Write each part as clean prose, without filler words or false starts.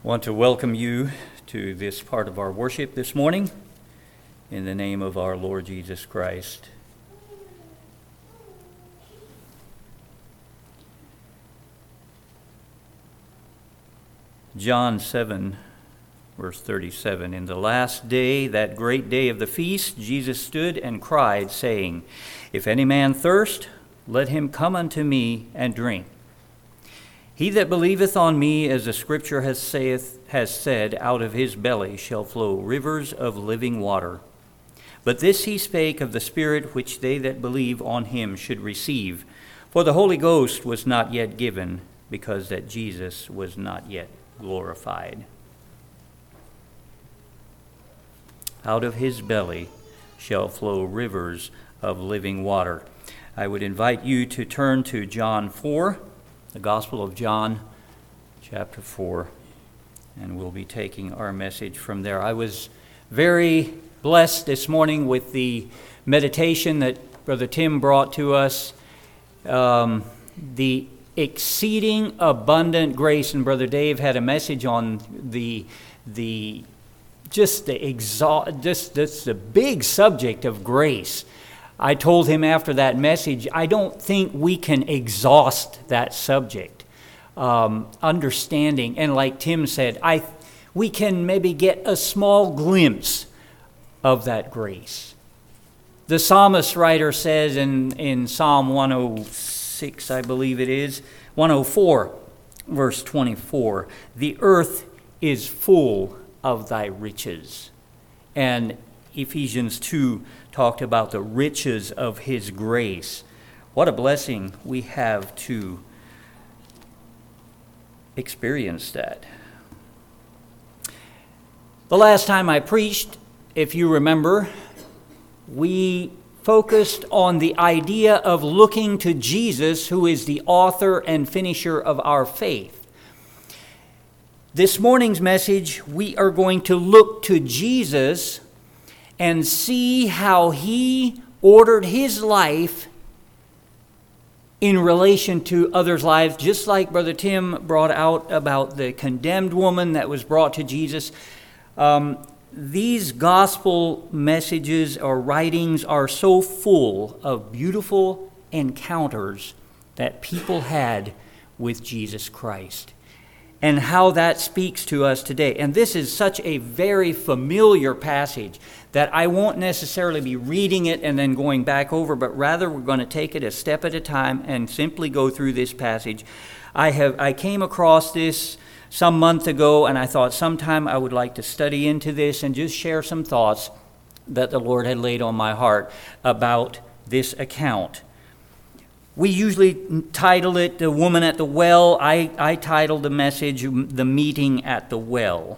I want to welcome you to this part of our worship this morning in the name of our Lord Jesus Christ. John 7, verse 37. In the last day, that great day of the feast, Jesus stood and cried, saying, If any man thirst, let him come unto me and drink. He that believeth on me, as the Scripture has said, out of his belly shall flow rivers of living water. But this he spake of the Spirit which they that believe on him should receive. For the Holy Ghost was not yet given, because that Jesus was not yet glorified. Out of his belly shall flow rivers of living water. I would invite you to turn to John 4. The Gospel of John, chapter 4, and we'll be taking our message from there. I was very blessed this morning with the meditation that Brother Tim brought to us, the exceeding abundant grace, and Brother Dave had a message on the big subject of grace. I told him after that message, I don't think we can exhaust that subject. Understanding, and like Tim said, we can maybe get a small glimpse of that grace. The psalmist writer says in Psalm 106, I believe it is, 104, verse 24, the earth is full of thy riches. And Ephesians 2 talked about the riches of his grace. What a blessing we have to experience that. The last time I preached, if you remember, we focused on the idea of looking to Jesus, who is the author and finisher of our faith. This morning's message, we are going to look to Jesus and see how he ordered his life in relation to others' lives, just like Brother Tim brought out about the condemned woman that was brought to Jesus. These gospel messages or writings are so full of beautiful encounters that people had with Jesus Christ, and how that speaks to us today. And this is such a very familiar passage that I won't necessarily be reading it and then going back over, but rather we're going to take it a step at a time and simply go through this passage. I came across this some month ago, and I thought sometime I would like to study into this and just share some thoughts that the Lord had laid on my heart about this account. We usually title it The Woman at the Well. I titled the message The Meeting at the Well.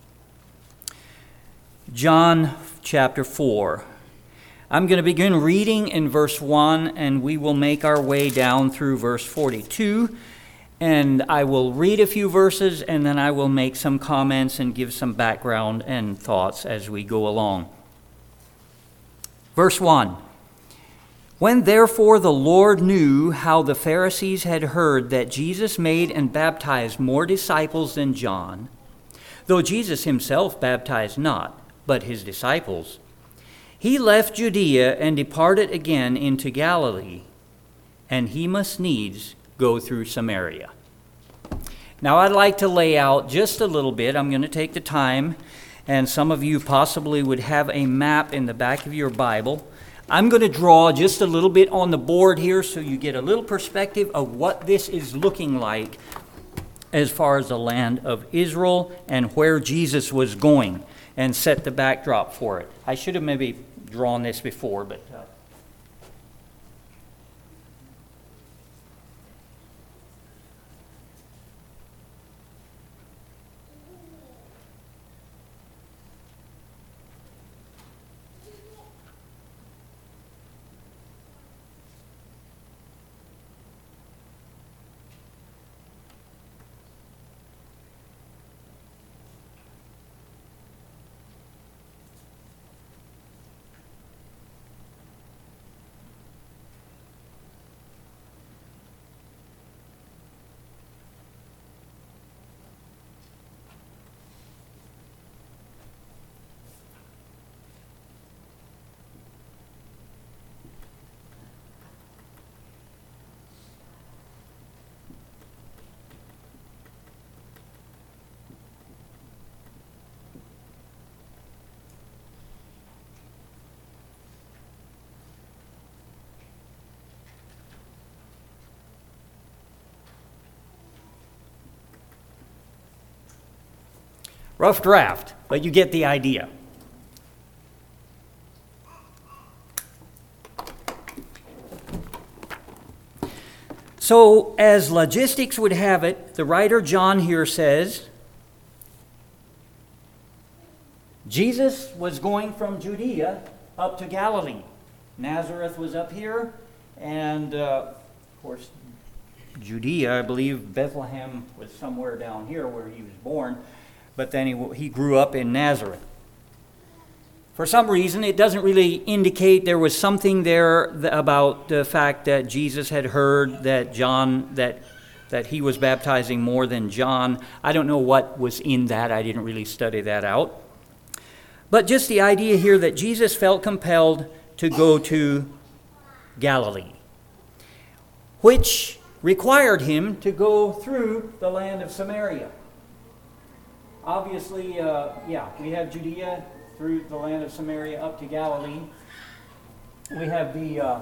John chapter 4. I'm going to begin reading in verse 1, and we will make our way down through verse 42. And I will read a few verses, and then I will make some comments and give some background and thoughts as we go along. Verse 1. When therefore the Lord knew how the Pharisees had heard that Jesus made and baptized more disciples than John, though Jesus himself baptized not, but his disciples, he left Judea and departed again into Galilee, and he must needs go through Samaria. Now I'd like to lay out just a little bit. I'm going to take the time, and some of you possibly would have a map in the back of your Bible. I'm going to draw just a little bit on the board here so you get a little perspective of what this is looking like as far as the land of Israel and where Jesus was going, and set the backdrop for it. I should have maybe drawn this before, but Rough draft, but you get the idea. So, as logistics would have it, the writer John here says, Jesus was going from Judea up to Galilee. Nazareth was up here, and of course, Judea, I believe Bethlehem was somewhere down here where he was born, but then he grew up in Nazareth. For some reason, it doesn't really indicate there was something there about the fact that Jesus had heard that that he was baptizing more than John. I don't know what was in that. I didn't really study that out. But just the idea here that Jesus felt compelled to go to Galilee, which required him to go through the land of Samaria. Obviously, we have Judea through the land of Samaria up to Galilee. We have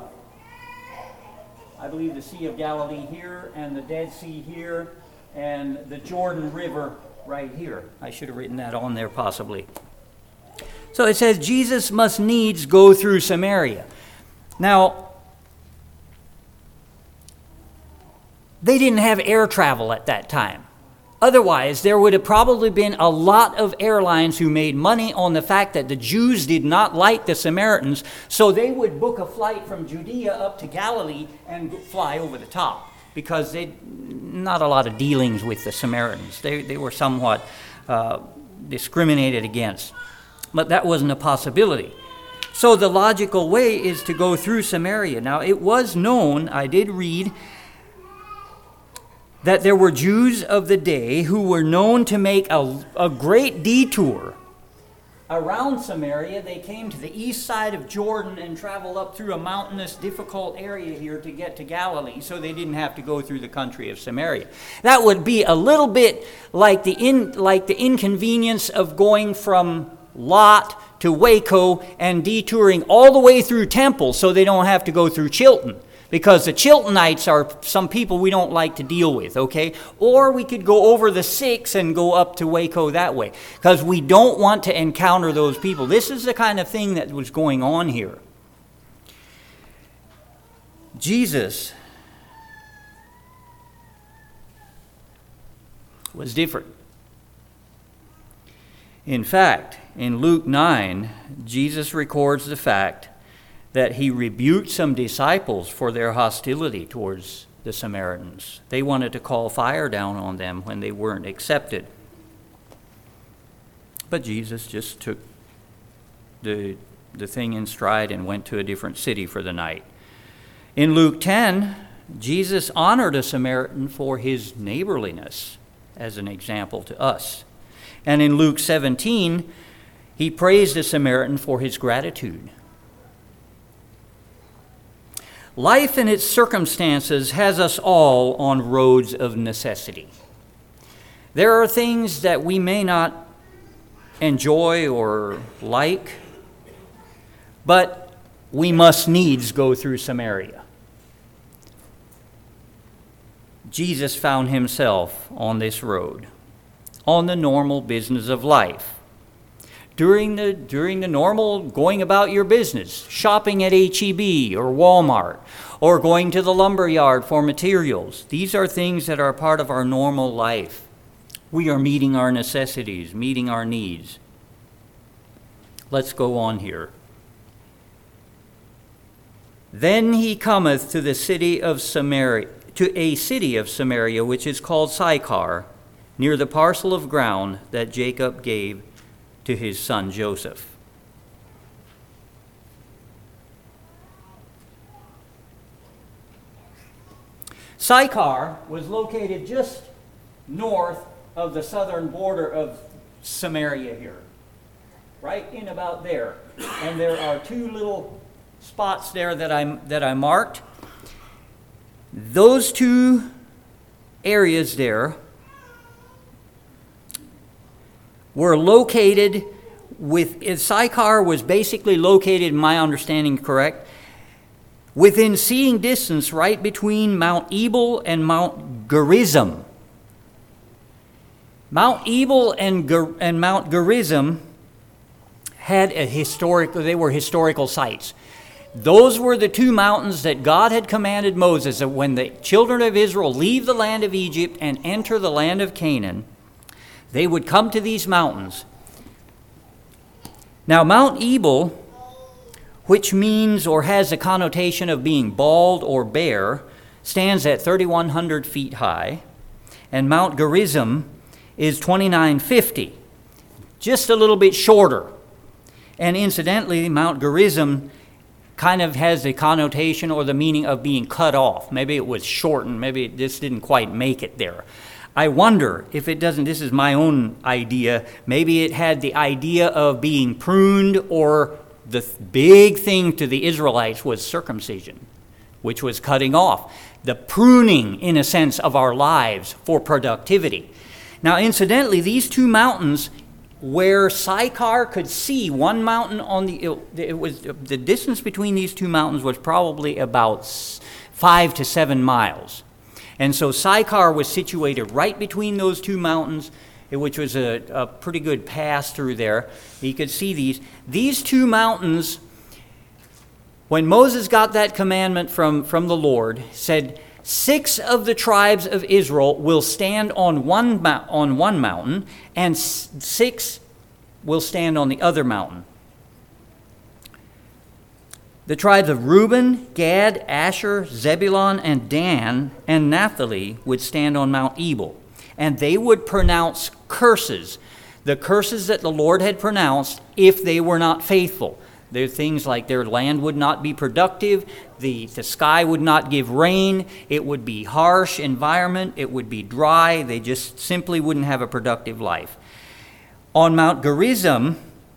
I believe the Sea of Galilee here, and the Dead Sea here, and the Jordan River right here. I should have written that on there possibly. So it says Jesus must needs go through Samaria. Now, they didn't have air travel at that time. Otherwise, there would have probably been a lot of airlines who made money on the fact that the Jews did not like the Samaritans, so they would book a flight from Judea up to Galilee and fly over the top, because not a lot of dealings with the Samaritans. They were somewhat discriminated against. But that wasn't a possibility. So the logical way is to go through Samaria. Now, it was known, I did read, that there were Jews of the day who were known to make a great detour around Samaria. They came to the east side of Jordan and traveled up through a mountainous, difficult area here to get to Galilee, so they didn't have to go through the country of Samaria. That would be a little bit like the inconvenience of going from Lot to Waco and detouring all the way through Temple so they don't have to go through Chilton. Because the Chiltonites are some people we don't like to deal with, okay? Or we could go over the 6 and go up to Waco that way, because we don't want to encounter those people. This is the kind of thing that was going on here. Jesus was different. In fact, in Luke 9, Jesus records the fact that he rebuked some disciples for their hostility towards the Samaritans. They wanted to call fire down on them when they weren't accepted. But Jesus just took the thing in stride and went to a different city for the night. In Luke 10, Jesus honored a Samaritan for his neighborliness as an example to us. And in Luke 17, he praised a Samaritan for his gratitude. Life and its circumstances has us all on roads of necessity. There are things that we may not enjoy or like, but we must needs go through Samaria. Jesus found himself on this road, on the normal business of life. During the normal going about your business, shopping at H-E-B or Walmart, or going to the lumber yard for materials. These are things that are part of our normal life. We are meeting our necessities, meeting our needs. Let's go on here. Then he cometh to the city of Samaria, to a city of Samaria, which is called Sychar, near the parcel of ground that Jacob gave to his son Joseph. Sychar was located just north of the southern border of Samaria here, right in about there. And there are two little spots there that I marked. Those two areas there were located Sychar was basically located, my understanding correct, within seeing distance right between Mount Ebal and Mount Gerizim. Mount Ebal and Mount Gerizim had they were historical sites. Those were the two mountains that God had commanded Moses that when the children of Israel leave the land of Egypt and enter the land of Canaan, they would come to these mountains. Now, Mount Ebal, which means or has a connotation of being bald or bare, stands at 3,100 feet high, and Mount Gerizim is 2,950, just a little bit shorter. And incidentally, Mount Gerizim kind of has a connotation or the meaning of being cut off. Maybe it was shortened. Maybe it just didn't quite make it there. I wonder if it doesn't, this is my own idea, maybe it had the idea of being pruned, or the big thing to the Israelites was circumcision, which was cutting off. The pruning, in a sense, of our lives for productivity. Now, incidentally, these two mountains, where Sychar could see one mountain on the distance between these two mountains was probably about 5 to 7 miles. And so Sychar was situated right between those two mountains, which was a pretty good pass through there. You could see these two mountains. When Moses got that commandment from the Lord, said 6 of the tribes of Israel will stand on one mountain, and 6 will stand on the other mountain. The tribes of Reuben, Gad, Asher, Zebulun, and Dan, and Naphtali would stand on Mount Ebal, and they would pronounce curses, the curses that the Lord had pronounced if they were not faithful. There are things like their land would not be productive, the sky would not give rain, it would be harsh environment, it would be dry, they just simply wouldn't have a productive life. On Mount Gerizim,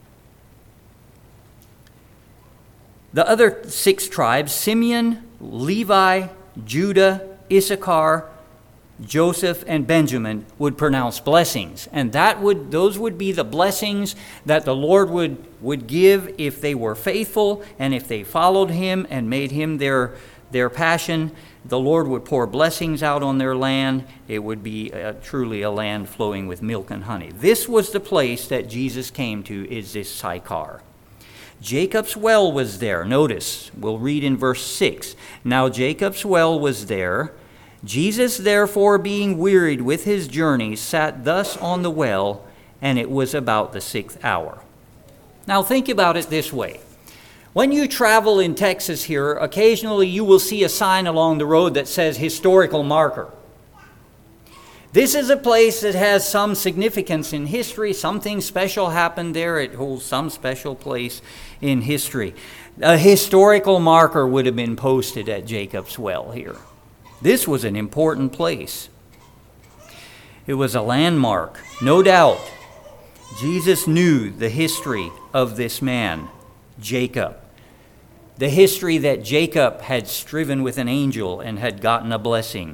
the other 6 tribes, Simeon, Levi, Judah, Issachar, Joseph, and Benjamin, would pronounce blessings. And those would be the blessings that the Lord would give if they were faithful and if they followed him and made him their passion. The Lord would pour blessings out on their land. It would be truly a land flowing with milk and honey. This was the place that Jesus came to, is this Sychar. Jacob's well was there. Notice, we'll read in verse 6. Now Jacob's well was there. Jesus, therefore, being wearied with his journey, sat thus on the well, and it was about the 6th hour. Now think about it this way. When you travel in Texas here, occasionally you will see a sign along the road that says historical marker. This is a place that has some significance in history. Something special happened there. It holds some special place in history. A historical marker would have been posted at Jacob's well here. This was an important place. It was a landmark, no doubt. Jesus knew the history of this man, Jacob. The history that Jacob had striven with an angel and had gotten a blessing.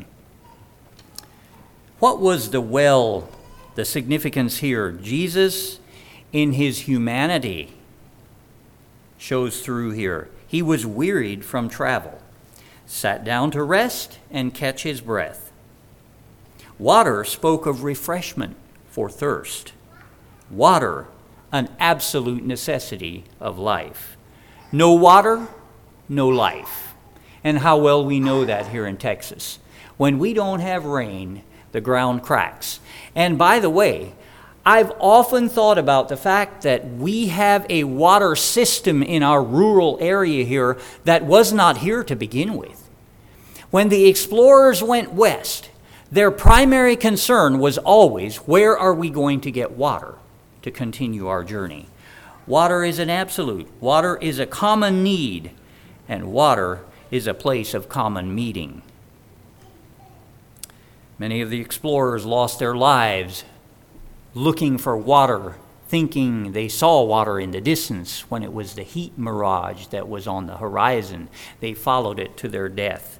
What was the well, the significance here? Jesus, in his humanity, shows through here. He was wearied from travel, sat down to rest and catch his breath. Water spoke of refreshment for thirst. Water, an absolute necessity of life. No water, no life. And how well we know that here in Texas. When we don't have rain, the ground cracks. And by the way, I've often thought about the fact that we have a water system in our rural area here that was not here to begin with. When the explorers went west, their primary concern was always, where are we going to get water to continue our journey? Water is an absolute. Water is a common need, and water is a place of common meeting. Many of the explorers lost their lives looking for water, thinking they saw water in the distance when it was the heat mirage that was on the horizon. They followed it to their death.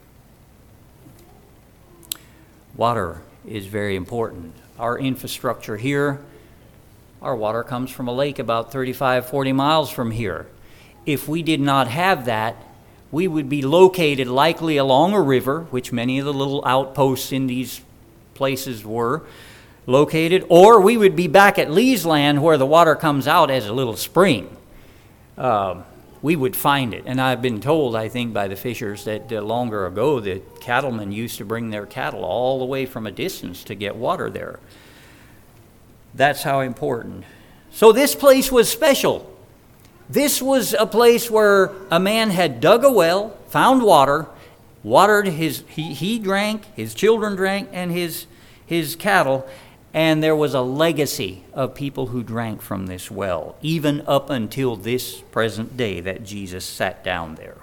Water is very important. Our infrastructure here, our water comes from a lake about 35, 40 miles from here. If we did not have that, we would be located likely along a river, which many of the little outposts in these places were, located, or we would be back at Lee's Land where the water comes out as a little spring. We would find it. And I've been told, I think, by the fishers that longer ago the cattlemen used to bring their cattle all the way from a distance to get water there. That's how important. So this place was special. This was a place where a man had dug a well, found water, watered he drank, his children drank, and his cattle, and there was a legacy of people who drank from this well, even up until this present day that Jesus sat down there.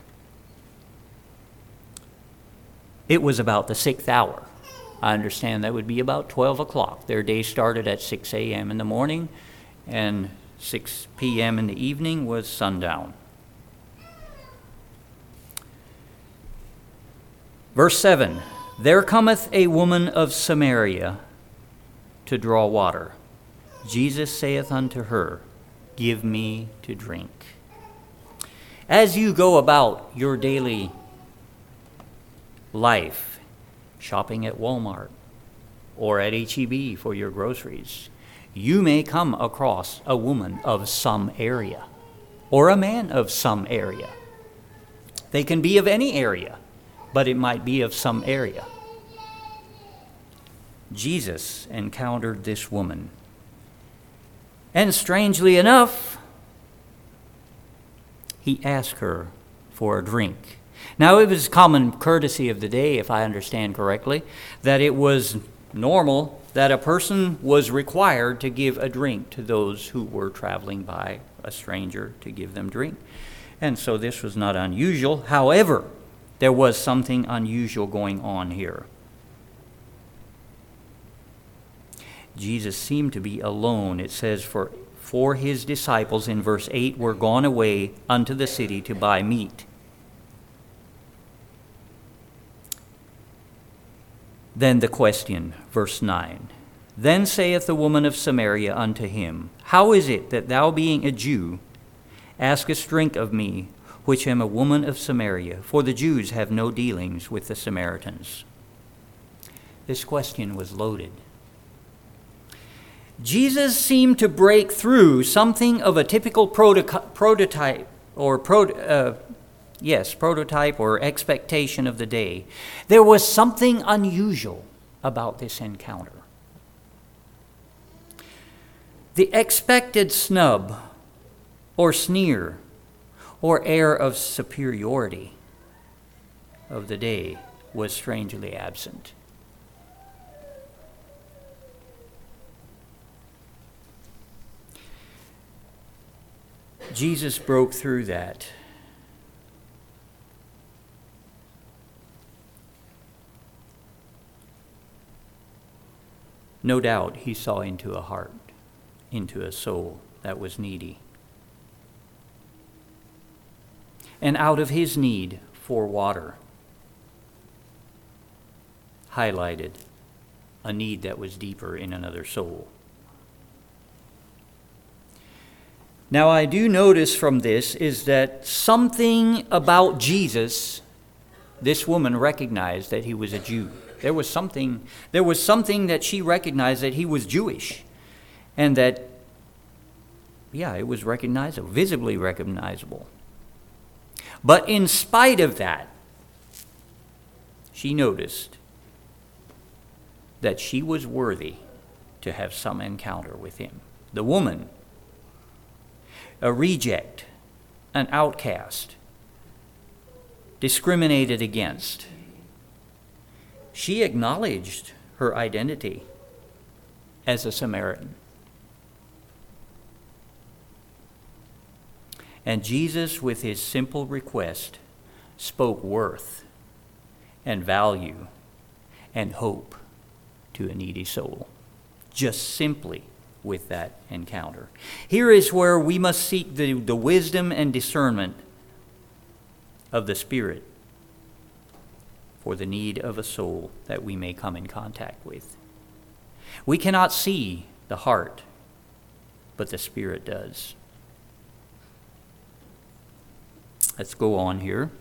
It was about the 6th hour. I understand that would be about 12 o'clock. Their day started at 6 a.m. in the morning, and 6 p.m. in the evening was sundown. Verse 7, there cometh a woman of Samaria to draw water. Jesus saith unto her, give me to drink. As you go about your daily life, shopping at Walmart or at H-E-B for your groceries, you may come across a woman of some area or a man of some area. They can be of any area, but it might be of some area. Jesus encountered this woman. And strangely enough, he asked her for a drink. Now, it was common courtesy of the day, if I understand correctly, that it was normal that a person was required to give a drink to those who were traveling by, a stranger, to give them drink. And so this was not unusual. However, there was something unusual going on here. Jesus seemed to be alone. It says, for his disciples in verse 8 were gone away unto the city to buy meat. Then the question, verse 9. Then saith the woman of Samaria unto him, how is it that thou, being a Jew, askest drink of me, which am a woman of Samaria? For the Jews have no dealings with the Samaritans. This question was loaded. Jesus seemed to break through something of a typical prototype or expectation of the day. There was something unusual about this encounter. The expected snub or sneer or air of superiority of the day was strangely absent. Jesus broke through that. No doubt he saw into a heart, into a soul that was needy. And out of his need for water, highlighted a need that was deeper in another soul. Now, I do notice from this is that something about Jesus, this woman recognized that he was a Jew. There was something that she recognized, that he was Jewish, and that, it was recognizable, visibly recognizable. But in spite of that, she noticed that she was worthy to have some encounter with him. The woman, a reject, an outcast, discriminated against. She acknowledged her identity as a Samaritan. And Jesus, with his simple request, spoke worth and value and hope to a needy soul, just simply with that encounter. Here is where we must seek the wisdom and discernment of the Spirit for the need of a soul that we may come in contact with. We cannot see the heart, but the Spirit does. Let's go on here.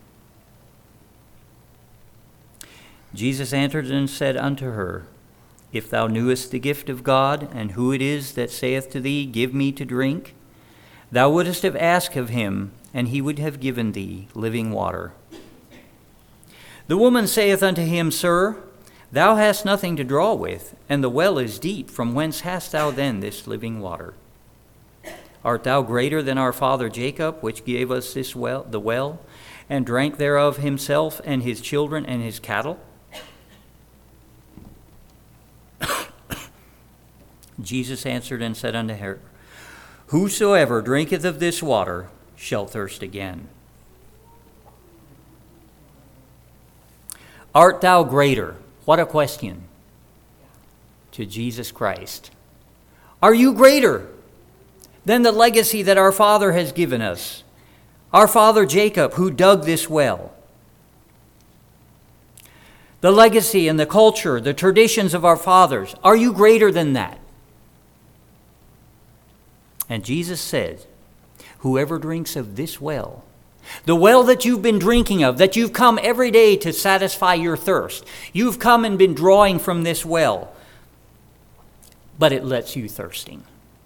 Jesus answered and said unto her, If thou knewest the gift of God, and who it is that saith to thee, Give me to drink, thou wouldest have asked of him, and he would have given thee living water. The woman saith unto him, Sir, thou hast nothing to draw with, and the well is deep. From whence hast thou then this living water? Art thou greater than our father Jacob, which gave us the well, and drank thereof himself, and his children, and his cattle? Jesus answered and said unto her, Whosoever drinketh of this water shall thirst again. Art thou greater? What a question to Jesus Christ. Are you greater than the legacy that our Father has given us? Our father Jacob, who dug this well. The legacy and the culture, the traditions of our fathers. Are you greater than that? And Jesus said, Whoever drinks of this well, the well that you've been drinking of, that you've come every day to satisfy your thirst. You've come and been drawing from this well, but it lets you thirsting.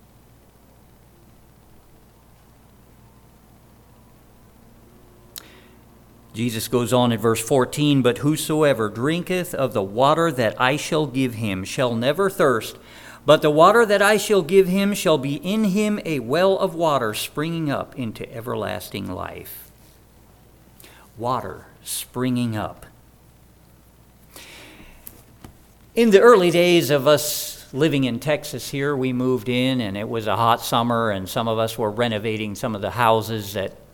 Jesus goes on in verse 14, But whosoever drinketh of the water that I shall give him shall never thirst, but the water that I shall give him shall be in him a well of water springing up into everlasting life. Water springing up. In the early days of us living in Texas here, we moved in and it was a hot summer, and some of us were renovating some of the houses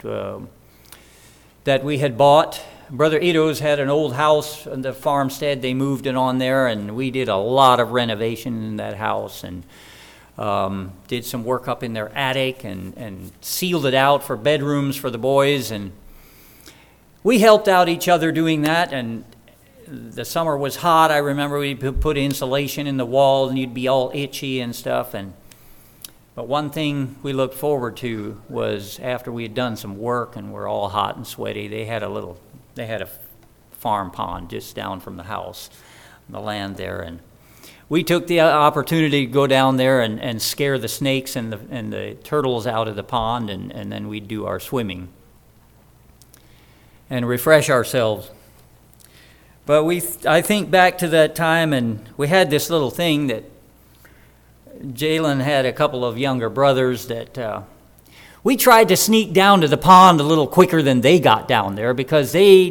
that we had bought. Brother Ito's had an old house in the farmstead. They moved it on there, and we did a lot of renovation in that house, and did some work up in their attic and sealed it out for bedrooms for the boys. And we helped out each other doing that, and the summer was hot. I remember we put insulation in the wall, and you'd be all itchy and stuff. But one thing we looked forward to was after we had done some work and we're all hot and sweaty, they had a farm pond just down from the house, the land there, and we took the opportunity to go down there and scare the snakes and the turtles out of the pond, and then we'd do our swimming and refresh ourselves. But I think back to that time, and we had this little thing that Jalen had a couple of younger brothers that we tried to sneak down to the pond a little quicker than they got down there because they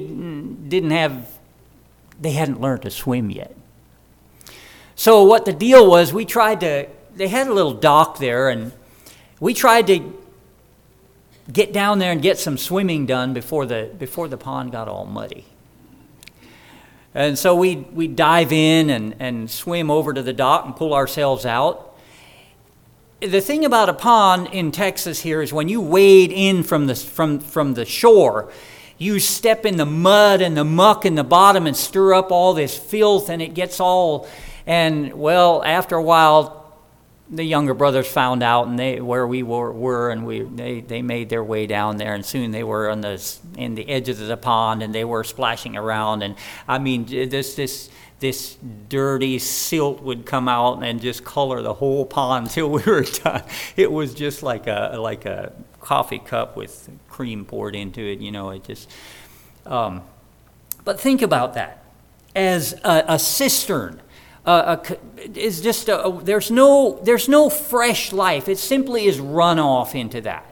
hadn't learned to swim yet. So what the deal was, they had a little dock there, and we tried to get down there and get some swimming done before the pond got all muddy. And so we dive in and swim over to the dock and pull ourselves out. The thing about a pond in Texas here is when you wade in from the shore, you step in the mud and the muck in the bottom and stir up all this filth, and it gets all, and well, after a while, the younger brothers found out, and where we were, and they made their way down there, and soon they were in the edges of the pond, and they were splashing around, and I mean this dirty silt would come out and just color the whole pond until we were done. It was just like a coffee cup with cream poured into it, It just. But think about that as a cistern. Is just there's no fresh life. It simply is run off into that.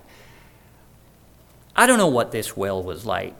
I don't know what this well was like.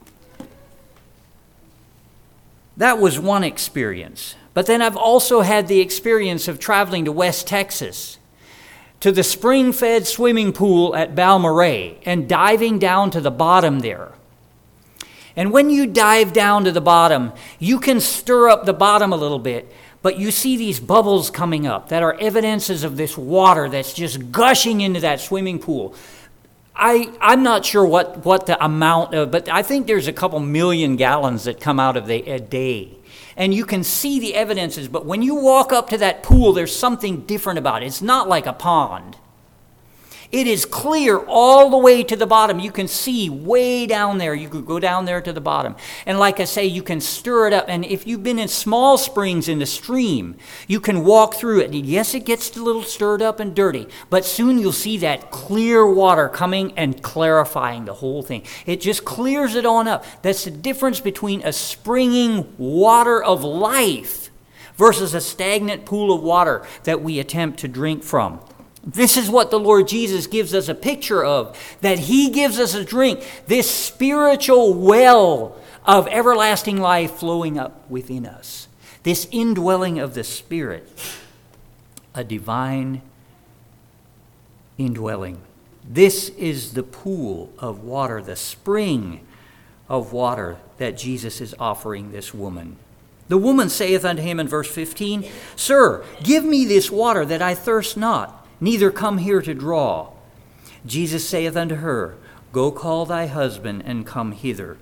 That was one experience. But then I've also had the experience of traveling to West Texas, to the spring-fed swimming pool at Balmorhea, and diving down to the bottom there. And when you dive down to the bottom, you can stir up the bottom a little bit, but you see these bubbles coming up that are evidences of this water that's just gushing into that swimming pool. I'm not sure what the amount of, but I think there's a couple million gallons that come out of a day. And you can see the evidences, but when you walk up to that pool, there's something different about it. It's not like a pond. It is clear all the way to the bottom. You can see way down there. You could go down there to the bottom. And like I say, you can stir it up. And if you've been in small springs in the stream, you can walk through it. And yes, it gets a little stirred up and dirty, but soon you'll see that clear water coming and clarifying the whole thing. It just clears it on up. That's the difference between a springing water of life versus a stagnant pool of water that we attempt to drink from. This is what the Lord Jesus gives us a picture of, that he gives us a drink, this spiritual well of everlasting life flowing up within us, this indwelling of the Spirit, a divine indwelling. This is the pool of water, the spring of water that Jesus is offering this woman. The woman saith unto him in verse 15, Sir, give me this water that I thirst not, neither come here to draw. Jesus saith unto her, Go call thy husband and come hither.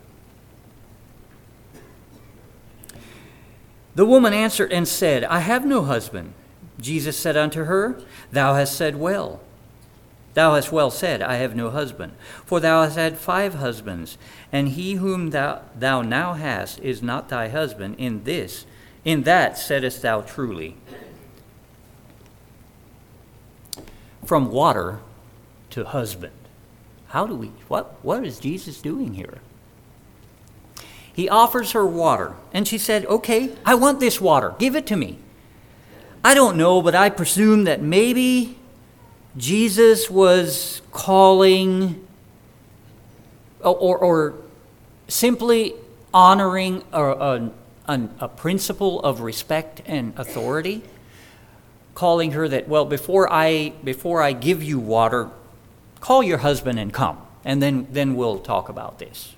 The woman answered and said, I have no husband. Jesus said unto her, Thou hast said well. Thou hast well said, I have no husband. For thou hast had 5 husbands, and he whom thou now hast is not thy husband. In that saidest thou truly. From water to husband. What is Jesus doing here? He offers her water, and she said, okay, I want this water. Give it to me. I don't know, but I presume that maybe Jesus was calling or simply honoring a principle of respect and authority, calling her that, well, before I give you water, call your husband and come, and then we'll talk about this.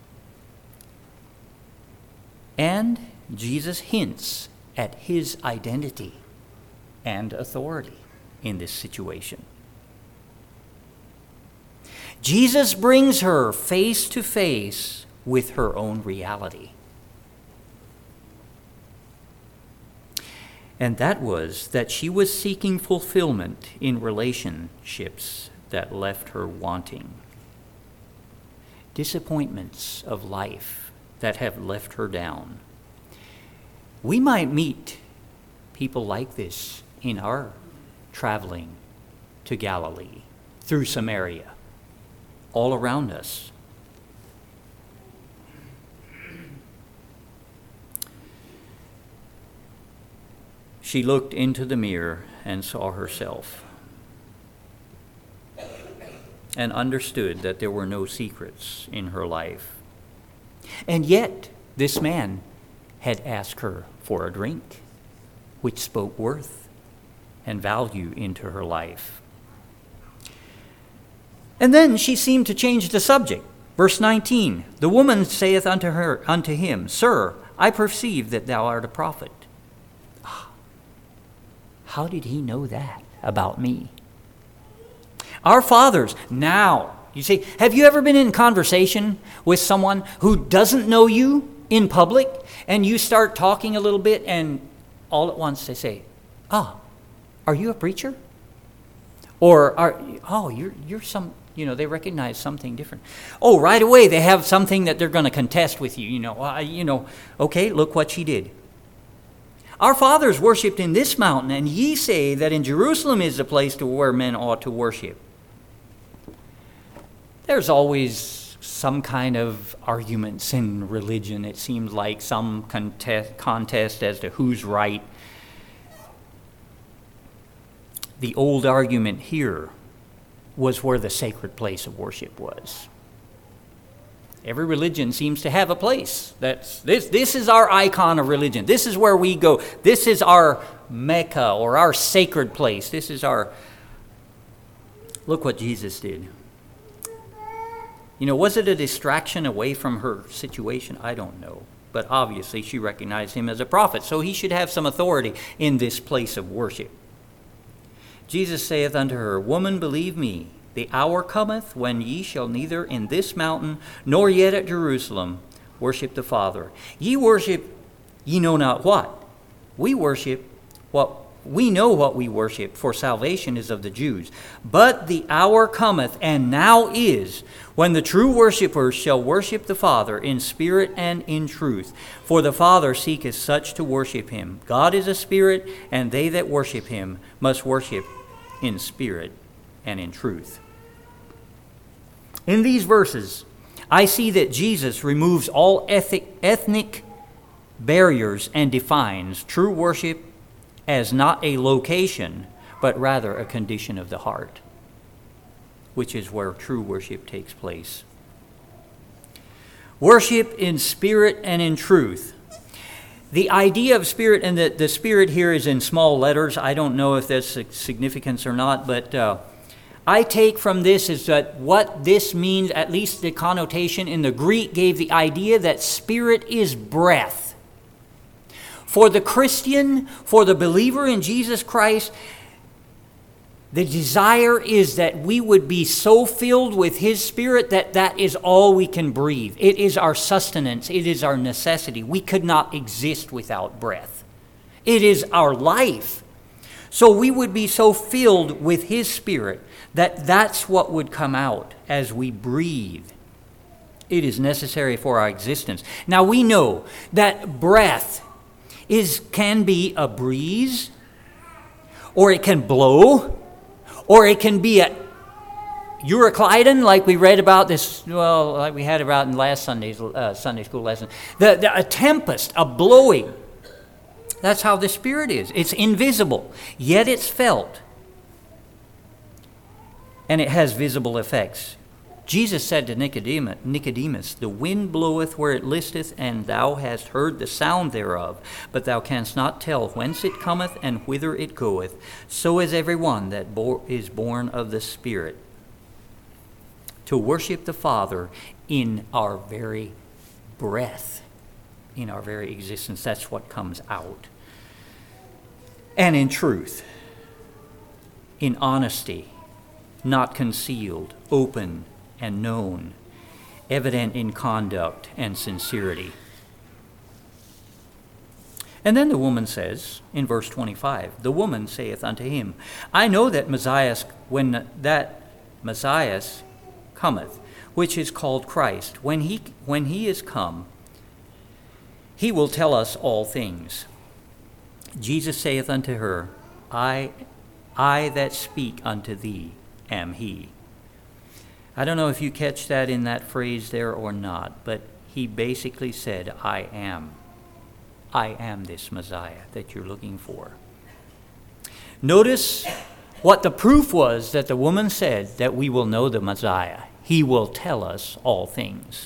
And Jesus hints at his identity and authority in this situation. Jesus brings her face to face with her own reality. And that was that she was seeking fulfillment in relationships that left her wanting. Disappointments of life that have left her down. We might meet people like this in our traveling to Galilee, through Samaria, all around us. She looked into the mirror and saw herself and understood that there were no secrets in her life. And yet, this man had asked her for a drink, which spoke worth and value into her life. And then she seemed to change the subject. Verse 19, the woman saith unto him, Sir, I perceive that thou art a prophet. How did he know that about me? Our fathers, now, you see, have you ever been in conversation with someone who doesn't know you in public, and you start talking a little bit, and all at once they say, are you a preacher? Or, you're some, they recognize something different. Oh, right away they have something that they're going to contest with you, okay, look what she did. Our fathers worshipped in this mountain, and ye say that in Jerusalem is the place to where men ought to worship. There's always some kind of arguments in religion. It seems like some contest as to who's right. The old argument here was where the sacred place of worship was. Every religion seems to have a place. This is our icon of religion. This is where we go. This is our Mecca or our sacred place. This is our... Look what Jesus did. Was it a distraction away from her situation? I don't know. But obviously she recognized him as a prophet, so he should have some authority in this place of worship. Jesus saith unto her, Woman, believe me, the hour cometh when ye shall neither in this mountain nor yet at Jerusalem worship the Father. Ye worship ye know not what. We worship what we know what we worship, for salvation is of the Jews. But the hour cometh, and now is, when the true worshipers shall worship the Father in spirit and in truth. For the Father seeketh such to worship him. God is a spirit, and they that worship him must worship in spirit and in truth. In these verses, I see that Jesus removes all ethnic barriers and defines true worship as not a location, but rather a condition of the heart, which is where true worship takes place. Worship in spirit and in truth. The idea of spirit, and the spirit here is in small letters. I don't know if that's significance or not, but I take from this is that what this means, at least the connotation in the Greek, gave the idea that spirit is breath. For the Christian, for the believer in Jesus Christ, the desire is that we would be so filled with His Spirit that that is all we can breathe. It is our sustenance. It is our necessity. We could not exist without breath. It is our life. So we would be so filled with His Spirit that that's what would come out as we breathe. It is necessary for our existence. Now we know that breath can be a breeze, or it can blow, or it can be a Euroclydon, like we read about this, well, like we had about in last Sunday's Sunday school lesson. A tempest, a blowing. That's how the Spirit is. It's invisible, yet it's felt. And it has visible effects. Jesus said to Nicodemus, the wind bloweth where it listeth, and thou hast heard the sound thereof, but thou canst not tell whence it cometh and whither it goeth. So is every one that is born of the Spirit. To worship the Father in our very breath, in our very existence, that's what comes out. And in truth, in honesty, not concealed, open and known, evident in conduct and sincerity. And then the woman says, in verse 25, the woman saith unto him, I know that when that Messiah cometh, which is called Christ, when he is come, he will tell us all things. Jesus saith unto her, I that speak unto thee am he. I don't know if you catch that in that phrase there or not, but he basically said, I am this Messiah that you're looking for. Notice what the proof was that the woman said that we will know the Messiah. He will tell us all things.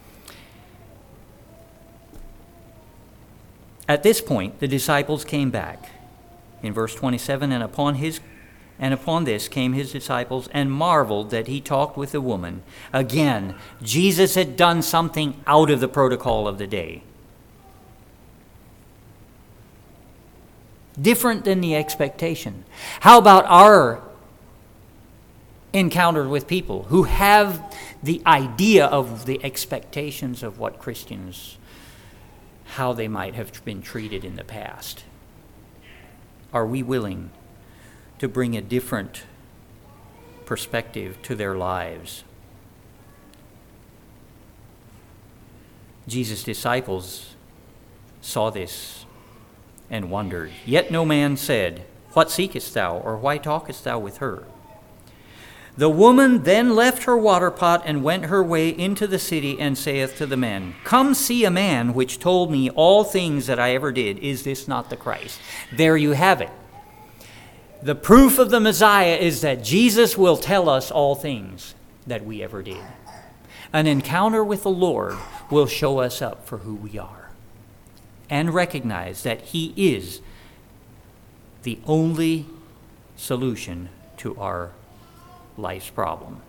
At this point, the disciples came back. In verse 27, and upon this came his disciples and marveled that he talked with the woman. Again, Jesus had done something out of the protocol of the day. Different than the expectation. How about our encounter with people who have the idea of the expectations of what Christians, how they might have been treated in the past? Are we willing to bring a different perspective to their lives? Jesus' disciples saw this and wondered. Yet no man said, What seekest thou, or why talkest thou with her? The woman then left her water pot and went her way into the city and saith to the men, Come see a man which told me all things that I ever did. Is this not the Christ? There you have it. The proof of the Messiah is that Jesus will tell us all things that we ever did. An encounter with the Lord will show us up for who we are and recognize that He is the only solution to our life's problem.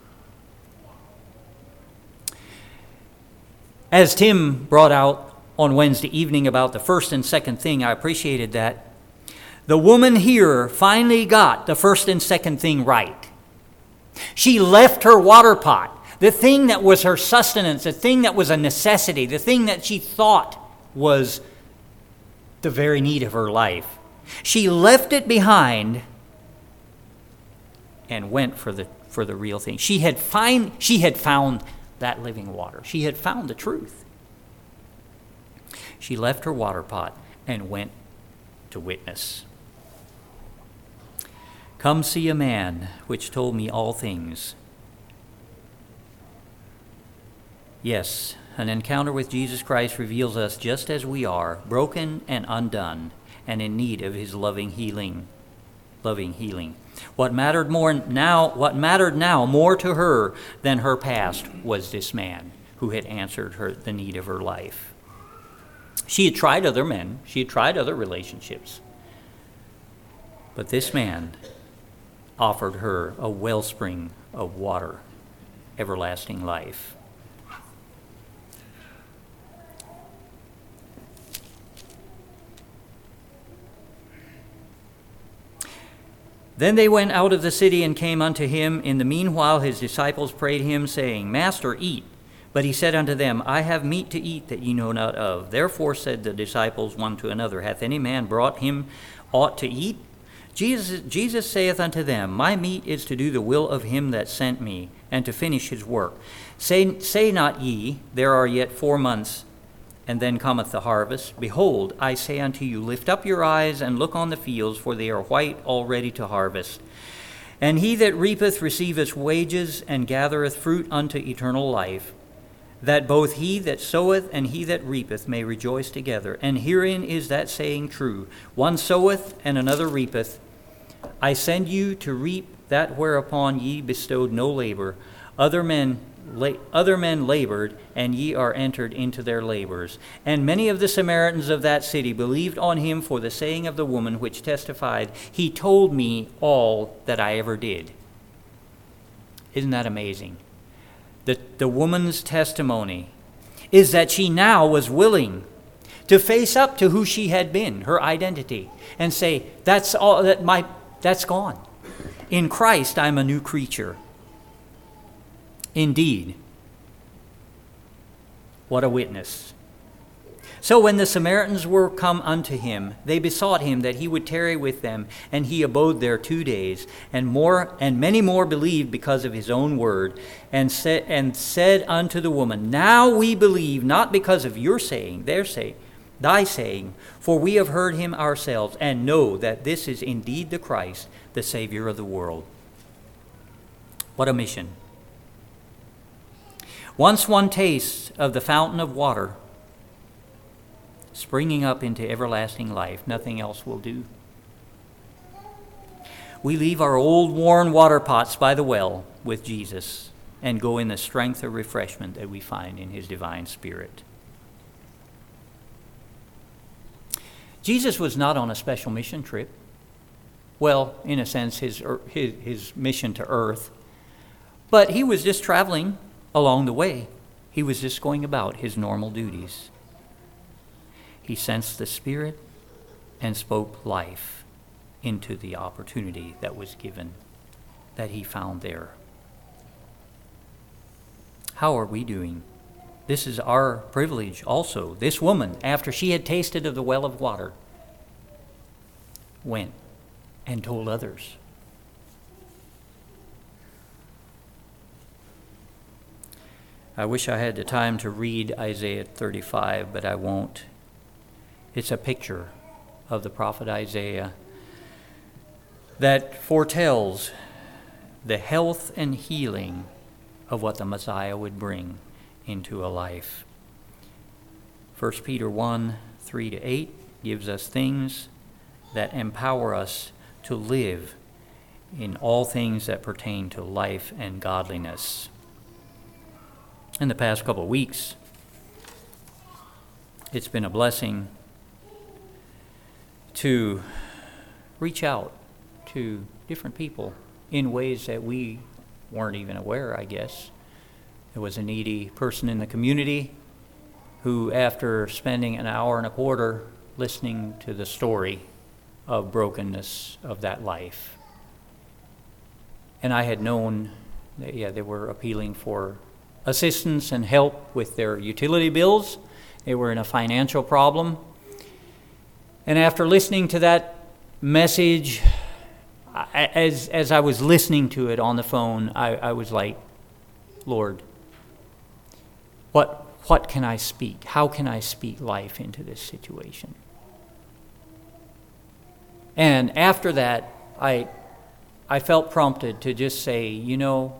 As Tim brought out on Wednesday evening about the first and second thing, I appreciated that. The woman here finally got the first and second thing right. She left her water pot, the thing that was her sustenance, the thing that was a necessity, the thing that she thought was the very need of her life. She left it behind and went for the real thing. She had found that living water. She had found the truth. She left her water pot and went to witness. Come see a man which told me all things. Yes, an encounter with Jesus Christ reveals us just as we are, broken and undone, and in need of his loving healing. What mattered now more to her than her past was this man who had answered the need of her life. She had tried other men. She had tried other relationships. But this man offered her a wellspring of water, everlasting life. Then they went out of the city and came unto him. In the meanwhile his disciples prayed him, saying, Master, eat. But he said unto them, I have meat to eat that ye know not of. Therefore said the disciples one to another, Hath any man brought him aught to eat? Jesus saith unto them, My meat is to do the will of him that sent me, and to finish his work. Say not ye, There are yet 4 months, and then cometh the harvest. Behold, I say unto you, Lift up your eyes, and look on the fields, for they are white already to harvest. And he that reapeth receiveth wages, and gathereth fruit unto eternal life, that both he that soweth and he that reapeth may rejoice together. And herein is that saying true, One soweth, and another reapeth. I send you to reap that whereupon ye bestowed no labor. Other men labored, and ye are entered into their labors. And many of the Samaritans of that city believed on him for the saying of the woman, which testified, He told me all that I ever did. Isn't that amazing? The woman's testimony is that she now was willing to face up to who she had been, her identity, and say, that's gone. In Christ, I'm a new creature. Indeed, what a witness. So when the Samaritans were come unto him, they besought him that he would tarry with them, and he abode there 2 days. And many more believed because of his own word, and said unto the woman, Now we believe, not because of your saying, thy saying, for we have heard him ourselves, and know that this is indeed the Christ, the Savior of the world. What a mission. Once one tastes of the fountain of water springing up into everlasting life, nothing else will do. We leave our old worn water pots by the well with Jesus and go in the strength of refreshment that we find in his divine Spirit. Jesus was not on a special mission trip. Well, in a sense, his mission to earth. But he was just traveling along the way. He was just going about his normal duties. He sensed the Spirit and spoke life into the opportunity that was given, that he found there. How are we doing? This is our privilege also. This woman, after she had tasted of the well of water, went and told others. I wish I had the time to read Isaiah 35, but I won't. It's a picture of the prophet Isaiah that foretells the health and healing of what the Messiah would bring into a life. 1 Peter 1, 3-8 gives us things that empower us to live in all things that pertain to life and godliness. In the past couple of weeks, it's been a blessing to reach out to different people in ways that we weren't even aware, I guess. There was a needy person in the community who, after spending an hour and a quarter listening to the story of brokenness of that life, and I had known that, they were appealing for assistance and help with their utility bills. They were in a financial problem. And after listening to that message, as I was listening to it on the phone, I was like, Lord, what can I speak? How can I speak life into this situation? And after that, I felt prompted to just say, you know,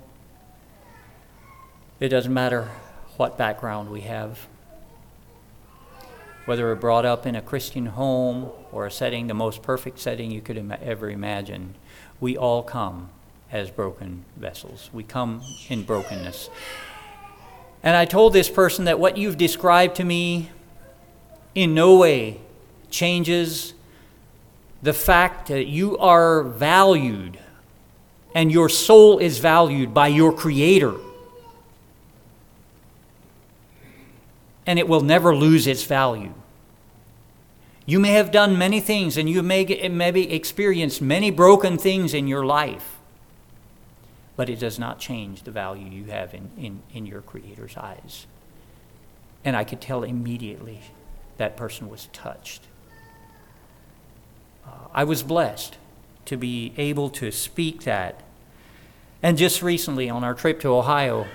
it doesn't matter what background we have. Whether we're brought up in a Christian home or a setting, the most perfect setting you could ever imagine, we all come as broken vessels. We come in brokenness. And I told this person that what you've described to me in no way changes the fact that you are valued and your soul is valued by your Creator. And it will never lose its value. You may have done many things and you may maybe experienced many broken things in your life, but it does not change the value you have in your Creator's eyes. And I could tell immediately that person was touched. I was blessed to be able to speak that. And just recently on our trip to Ohio,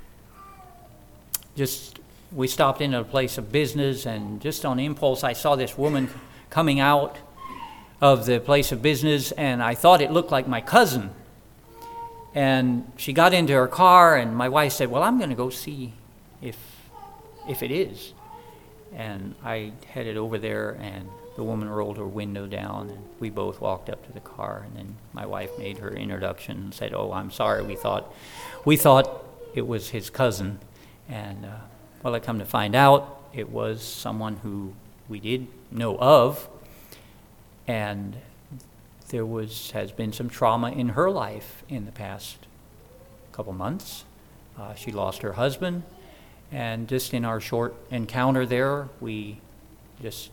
we stopped in a place of business, and just on impulse, I saw this woman coming out of the place of business, and I thought it looked like my cousin. And she got into her car, and my wife said, well, I'm going to go see if it is. And I headed over there, and the woman rolled her window down, and we both walked up to the car, and then my wife made her introduction and said, oh, I'm sorry, we thought it was his cousin. And well, I come to find out it was someone who we did know of, and there has been some trauma in her life in the past couple months. She lost her husband, and just in our short encounter there, we just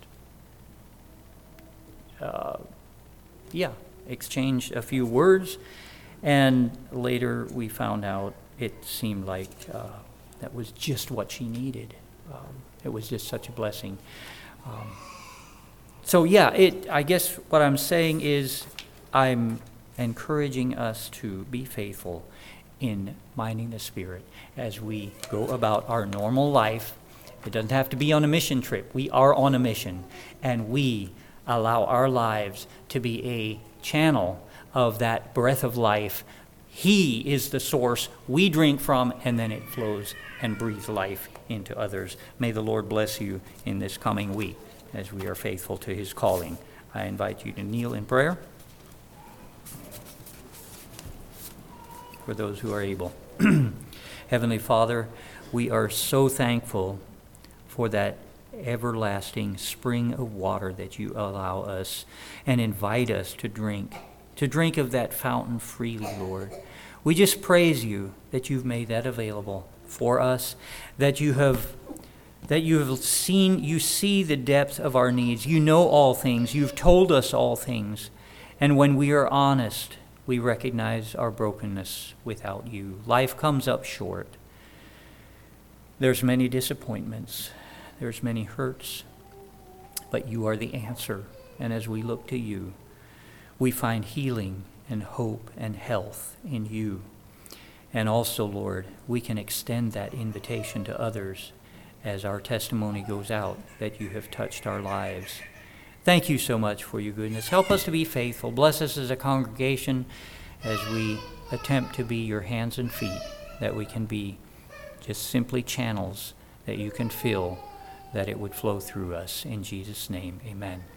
exchanged a few words, and later we found out it seemed like that was just what she needed. It was just such a blessing. I guess what I'm saying is I'm encouraging us to be faithful in minding the Spirit as we go about our normal life. It doesn't have to be on a mission trip. We are on a mission, and we allow our lives to be a channel of that breath of life. He is the source we drink from, and then it flows and breathes life into others. May the Lord bless you in this coming week as we are faithful to His calling. I invite you to kneel in prayer for those who are able. Heavenly Father, we are so thankful for that everlasting spring of water that you allow us and invite us to drink of that fountain freely, Lord. We just praise you that you've made that available for us, that you see the depth of our needs. You know all things. You've told us all things. And when we are honest, we recognize our brokenness without you. Life comes up short. There's many disappointments. There's many hurts. But you are the answer. And as we look to you, we find healing and hope and health in you. And also, Lord, we can extend that invitation to others as our testimony goes out that you have touched our lives. Thank you so much for your goodness. Help us to be faithful. Bless us as a congregation as we attempt to be your hands and feet, that we can be just simply channels that you can fill, that it would flow through us. In Jesus' name, amen.